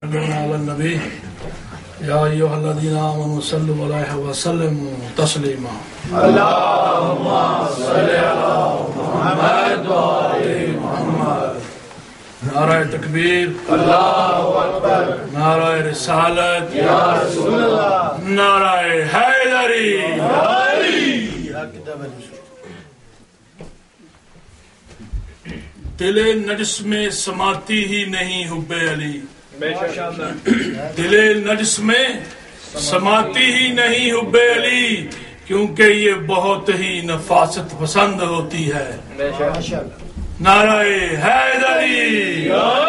صلوا على النبي يا أيها الذين آمنوا صلوا عليه وسلموا تسليما اللهم صل على محمد وآل محمد. نعرہ تکبیر، اللہ اکبر، نعرہ رسالت، یا رسول اللہ، نعرہ حیدری. دل نجس میں سماتی ہی نہیں حب علی، دل نجس میں سماتی ہی نہیں حب علی، کیونکہ یہ بہت ہی نفاست پسند ہوتی ہے. نعرہ حیدری.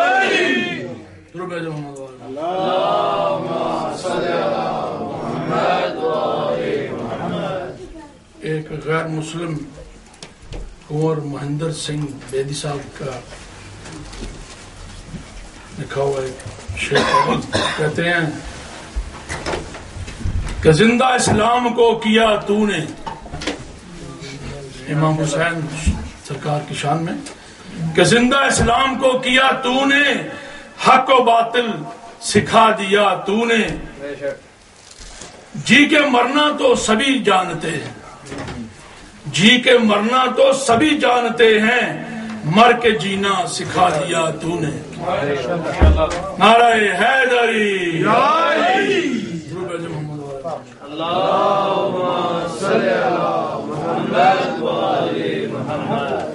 اللہم صلی علی محمد وآل محمد. ایک غیر مسلم کنور مہندر سنگھ بیدی صاحب کا لکھا ہوا ایک شعر کہتے ہیں کہ زندہ اسلام کو کیا تو نے، امام حسین سرکار کی شان میں، کہ زندہ اسلام کو کیا تو نے، حق و باطل سکھا دیا تو نے، جی کے مرنا تو سبھی جانتے ہیں، جی کے مرنا تو سبھی جانتے ہیں، مر کے جینا سکھا دیا تو نے. نعرہ حیدری. اللہم صلی علی محمد وآل محمد.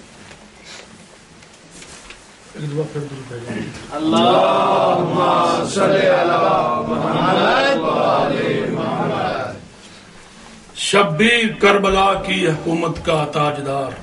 اللہم صلی علی محمد وآل محمد. شبیر کربلا کی حکومت کا تاجدار،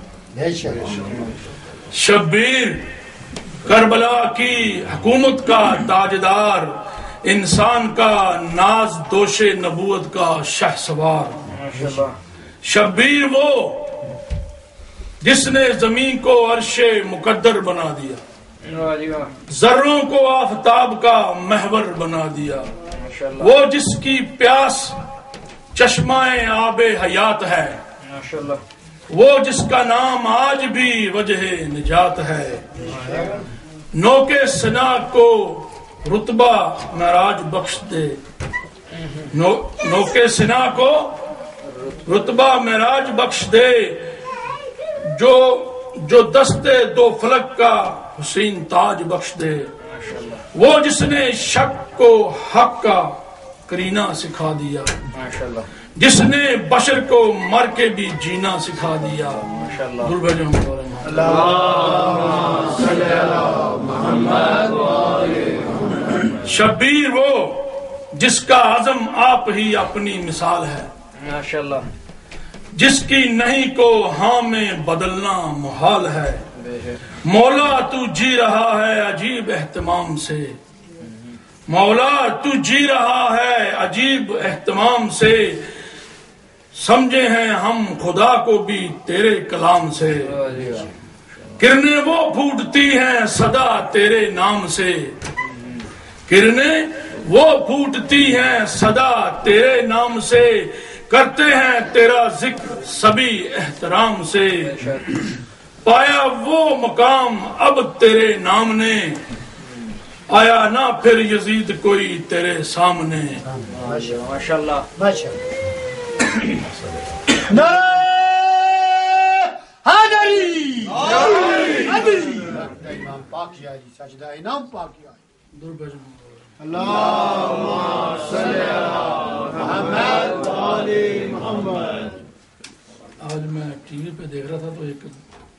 شبیر کربلا کی حکومت کا تاجدار، انسان کا ناز دوش نبوت کا شہ سوار. شبیر وہ جس نے زمین کو عرش مقدر بنا دیا، ذروں کو آفتاب کا محور بنا دیا، وہ جس کی پیاس چشمہ آب حیات ہے، وہ جس کا نام آج بھی وجہ نجات ہے. نو کے سنا کو رتبہ معراج بخش دے، نو کے سنا کو رتبہ معراج بخش دے، جو دستے دو فلک کا حسین تاج بخش دے. وہ جس نے شک کو حق کا کرینہ سکھا دیا، جس نے بشر کو مر کے بھی جینا سکھا دیا. شبیر وہ جس کا عزم آپ ہی اپنی مثال ہے، جس کی نہیں کو ہاں میں بدلنا محال ہے. مولا تو جی رہا ہے عجیب اہتمام سے، مولا تو جی رہا ہے عجیب اہتمام سے، سمجھے ہیں ہم خدا کو بھی تیرے کلام سے. کرنیں وہ پھوٹتی ہیں صدا تیرے نام سے، کرنیں وہ پھوٹتی ہیں صدا تیرے نام سے، کرتے ہیں تیرا ذکر سبھی احترام سے. پایا وہ مقام اب تیرے نام نے، آیا نہ پھر یزید کوئی تیرے سامنے. ماشاءاللہ. امام پاک جاری سجدہ انعام پاک جاری. اللہم صلی علی محمد وآل محمد. آج میں ٹی وی پہ دیکھ رہا تھا تو ایک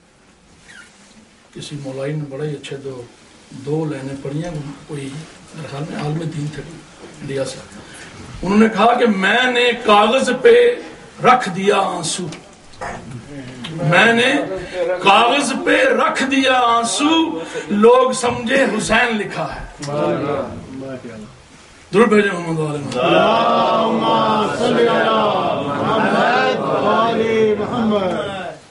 کسی مولائی نے بڑے اچھے دو لائنیں پڑھی ہیں، کوئی میرے خیال میں عالم دین تھے انڈیا سے. انہوں نے کہا کہ میں نے کاغذ پہ رکھ دیا آنسو، میں نے کاغذ پہ رکھ دیا آنسو، لوگ سمجھے حسین لکھا ہے. درود بھیجیں محمد علیہ. اللہم صلی علی محمد وآل محمد.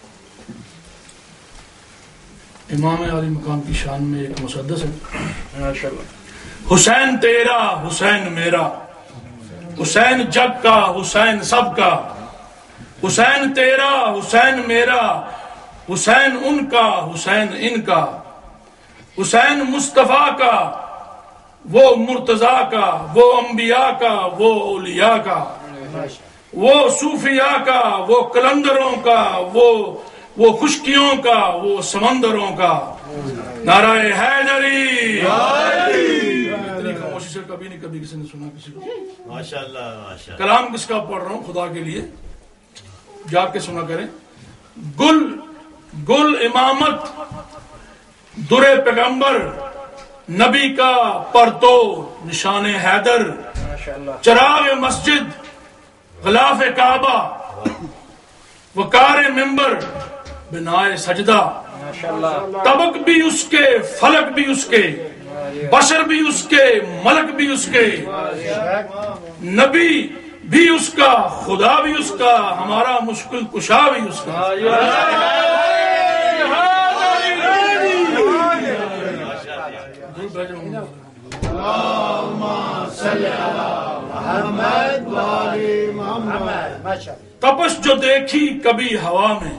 امام علی مقام کی شان میں ایک مسدس ہے، حسین تیرا حسین میرا، حسین جگ کا حسین سب کا، حسین تیرا حسین میرا، حسین ان کا حسین ان کا، حسین مصطفیٰ کا وہ مرتضیٰ کا، وہ انبیاء کا، وہ اولیاء کا، وہ صوفیاء کا، وہ قلندروں کا، وہ خشکیوں کا، وہ سمندروں کا۔ نعرہ حیدری! اتنی خاموشی سے کبھی نہیں کبھی کسی نے سنا کسی کو۔ ماشاءاللہ۔ کلام کس کا پڑھ رہا ہوں خدا کے لیے، جا کے سنا کریں۔ گل امامت در پیغمبر، نبی کا پرتو نشان حیدر، چراغ مسجد، غلاف کعبہ، وقار منبر، بنائے سجدہ، طبق بھی اس کے، فلک بھی اس کے، بشر بھی اس کے، ملک بھی اس کے، نبی بھی اس کا، خدا بھی اس کا، ہمارا مشکل کشا بھی اس کا۔ تپش جو دیکھی کبھی ہوا میں،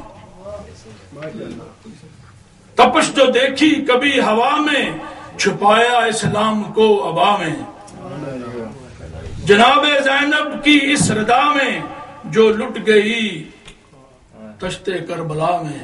تپش جو دیکھی کبھی ہوا میں، چھپایا اسلام کو ابا میں، جناب زینب کی اس ردا میں، جو لٹ گئی تشتے کربلا میں،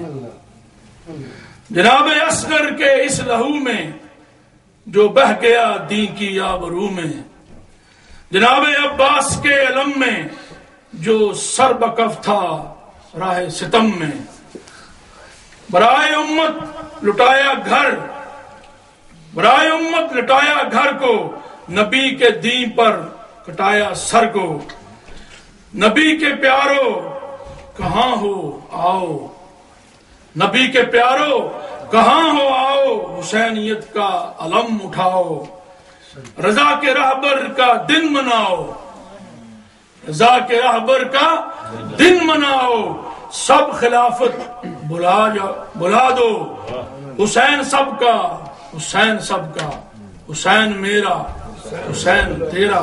جناب اصغر کے اس لہو میں، جو بہ گیا دین کی آبرو میں، جناب عباس کے علم میں، جو سر بکف تھا راہ ستم میں، برائے امت لٹایا گھر، برائے امت لٹایا گھر کو، نبی کے دین پر کٹایا سر کو، نبی کے پیارو کہاں ہو آؤ، نبی کے پیارو کہاں ہو آؤ، حسینیت کا علم اٹھاؤ، رضا کے رہبر کا دن مناؤ، رضا کے رہبر کا دن مناؤ، سب خلافت بلا دو، حسین سب کا، حسین سب کا، حسین میرا، حسین تیرا۔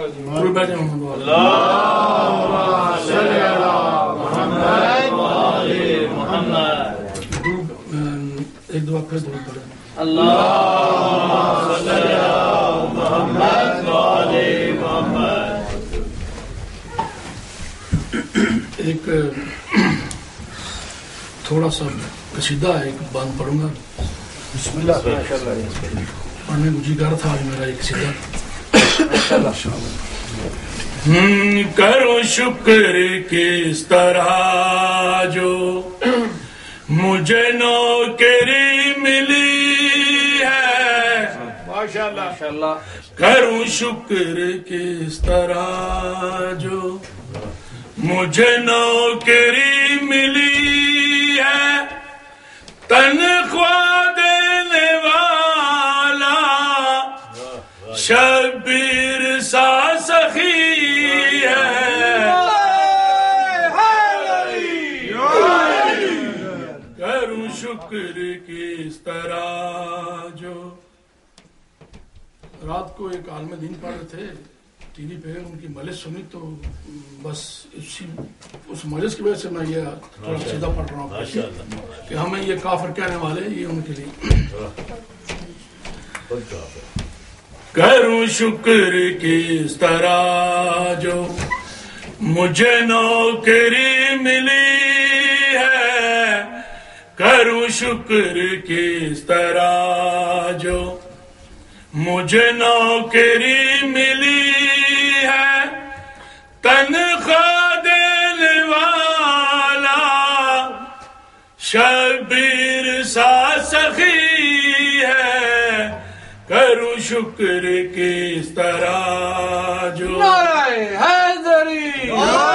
ایک دعا پھر درود پڑھیں۔ ایک تھوڑا سا قصیدہ ہے، ایک بند پڑھوں گا۔ بسم اللہ۔ پڑھنے کو جی کر تھا آج میرا ایک قصیدہ۔ کرو شکر کس طرح جو مجھے نوکری ملی ہے، ماشاءاللہ۔ کروں شکر کس طرح جو مجھے نوکری ملی ہے، تنخواہ دینے والا شبیر سا سخی ہے، کروں شکر کس طرح جو۔ رات کو ایک عالم دین پڑھ رہے تھے ٹی وی پہ، ان کی مجلس سنی تو بس اس مجلس کی وجہ سے میں یہ تھوڑا سیدھا پڑھ رہا ہوں کہ ہمیں یہ کافر کہنے والے یہ ان کے لیے۔ کروں شکر کس طرح جو مجھے نوکری ملی ہے، کروں شکر کس طرح جو مجھے نوکری ملی ہے، تنخواہ دینے والا شبیر سا سخی ہے، کروں شکر کس طرح جو۔ نعرہ حیدری!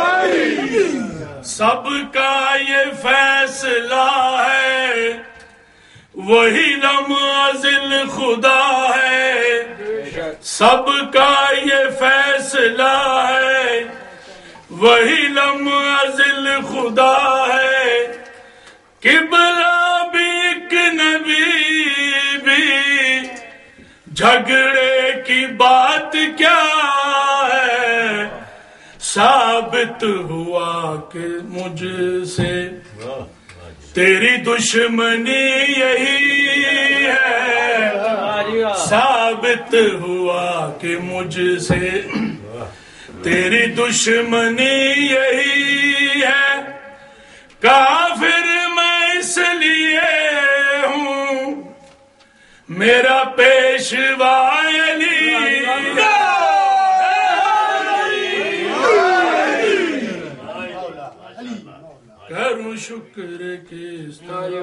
سب کا یہ فیصلہ ہے، وہی لمعزل خدا ہے، سب کا یہ فیصلہ ہے، وہی لمعزل خدا ہے، قبلہ بھی ایک نبی بھی، جھگڑے کی بات کیا ہے، ثابت ہوا کہ مجھ سے تیری دشمنی یہی ہے، ثابت ہوا کہ مجھ سے تیری دشمنی یہی ہے، کافر میں اس لیے ہوں میرا پیشوا علی، کروں شکر کس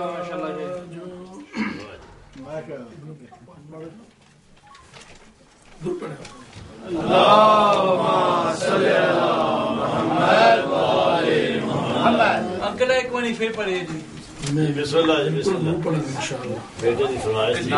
انکل ایک منی پھر پڑھے جی بسم اللہ بسم اللہ انشاءاللہ بیٹے دی سنائے تھی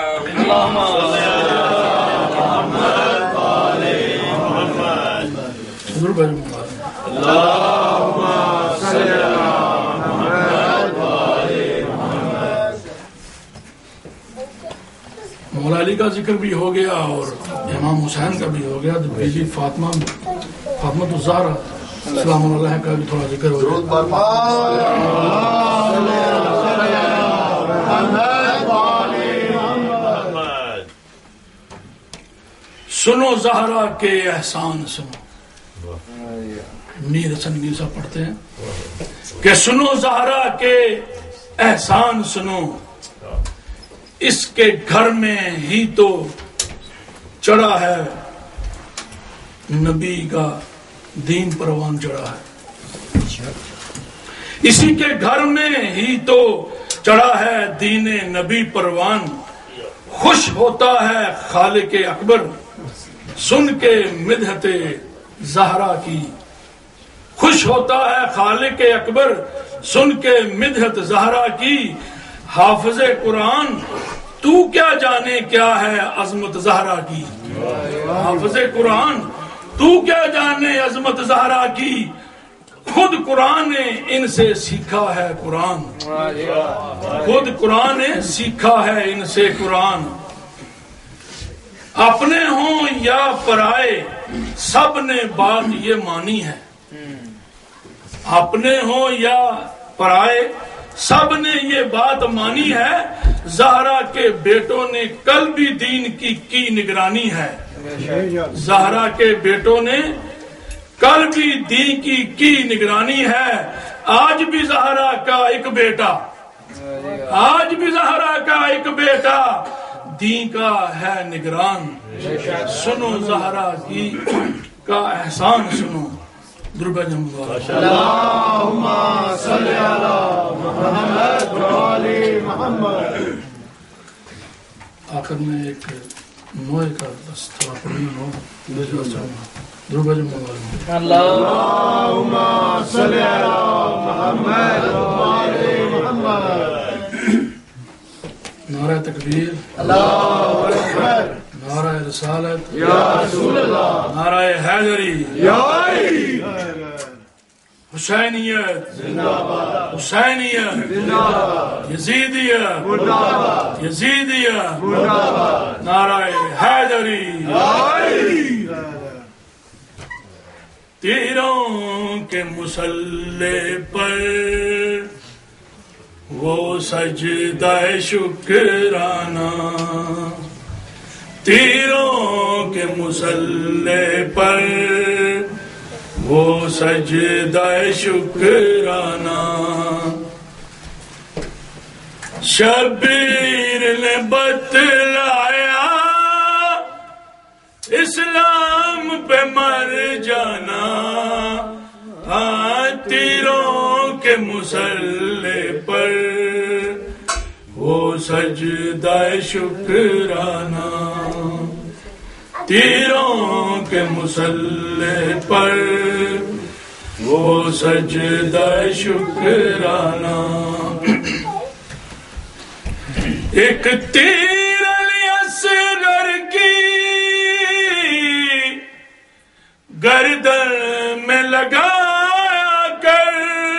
مولا علی کا ذکر بھی ہو گیا اور امام حسین کا بھی ہو گیا، بیوی فاطمہ الزہرا سلام اللہ کا بھی تھوڑا ذکر ہو گیا۔ سنو زہرا کے احسان سنو، میر حسن میرزا پڑھتے ہیں کہ سنو زہرا کے احسان سنو، اس کے گھر میں ہی تو چڑھا ہے نبی کا دین پروان چڑھا ہے، اسی کے گھر میں ہی تو چڑھا ہے دین نبی پروان، خوش ہوتا ہے خالق اکبر سن کے مدحت زہرا کی، خوش ہوتا ہے خالق اکبر سن کے مدحت زہرا کی، حافظ قرآن تو کیا جانے کیا ہے عظمت زہرا کی، حافظ قرآن تو کیا جانے عظمت زہرا کی، خود قرآن نے ان سے سیکھا ہے قرآن، خود قرآن نے سیکھا ہے ان سے قرآن، اپنے ہوں یا پرائے سب نے بات یہ مانی ہے، اپنے ہوں یا پرائے سب نے یہ بات مانی ہے، زہرا کے بیٹوں نے کل بھی دین کی نگرانی ہے، زہرا کے بیٹوں نے کل بھی دین کی نگرانی ہے، آج بھی زہرا کا ایک بیٹا، آج بھی زہرا کا ایک بیٹا دین کا ہے نگران، سنو زہرا کی کا احسان سنو، دربہ جمعہ اللہم صلی علی محمد و آل محمد۔ آخر میں ایک نوئے کا بس تھوڑا پڑھنا ہو، دربہ جمعہ اللہم صلی علی محمد و آل محمد۔ نعرہ تکبیر، اللہ اکبر، نعرہ رسالت، یا رسول اللہ، نعرہ حیدری، یا علی، حسینیت زندہ باد، حسینیت زندہ باد، یزیدیت مردہ باد، یزیدیت، مردہ باد، نعرہ حیدری، یا علی۔ تیروں کے مسلح پر وہ سجدہ شکرانہ، تیروں کے مسلح پر وہ سجدہ شکرانہ، شبیر نے بتلایا اسلام پہ مر جانا، ہاں تیروں کے مسلح پر وہ سجدہ شکرانہ، تیروں کے مسلح پر وہ سجدہ شکرانہ، ایک تیر علی اصغر کی گردن میں لگا کر،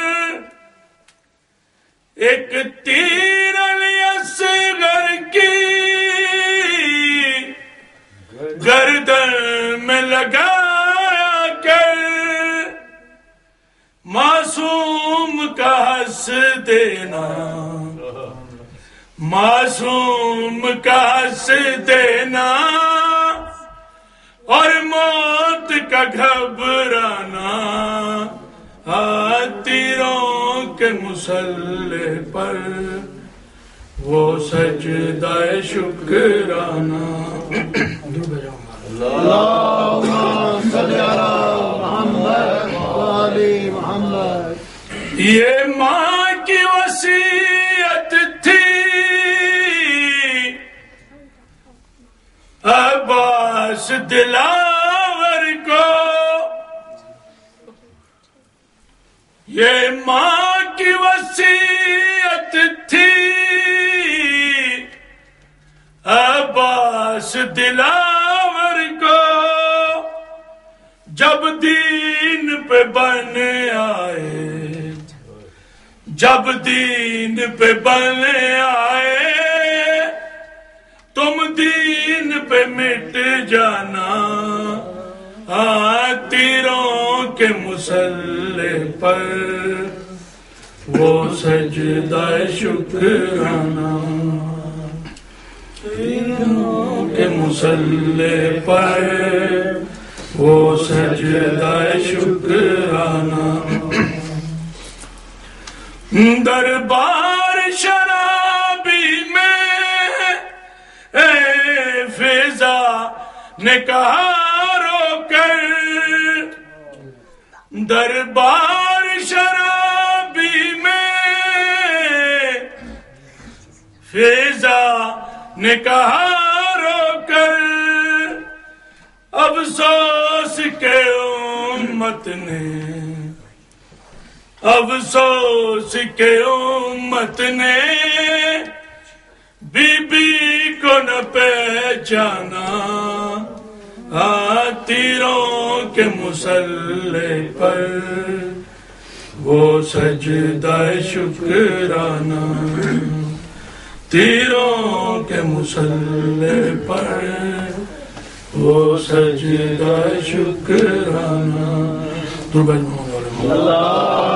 ایک تیر علی اصغر کی گردن میں لگا کر، معصوم کا ہنس دینا، معصوم کا ہنس دینا اور موت کا گھبرانا، تیروں کے مسلح پر وہ سجدہ شکرانہ۔ اللہم صلی علی محمد وآل محمد۔ یہ ماں کی وصیت تھی عباس دلاور کو، یہ ماں کی وصیت تھی عباس دلاور کو، جب دین پہ بن آئے، جب دین پہ بن آئے، تم دین پہ مٹ جانا، تیروں کے مسلح پر وہ سجدہ شکرانہ، تیروں کے مسلح پر وہ سجدہ شکرانہ۔ دربار شرابی میں اے فضا نے کہا رو کر، دربار شرابی میں فضا نے کہا رو کر، افسوس کے امت نے، افسوس کے امت نے بی بی کو نہ پہچانا، تیروں کے مسلح پر وہ سجدہ شکرانہ، تیروں کے مسلح پر وہ سجدہ شکرانہ۔ اللہ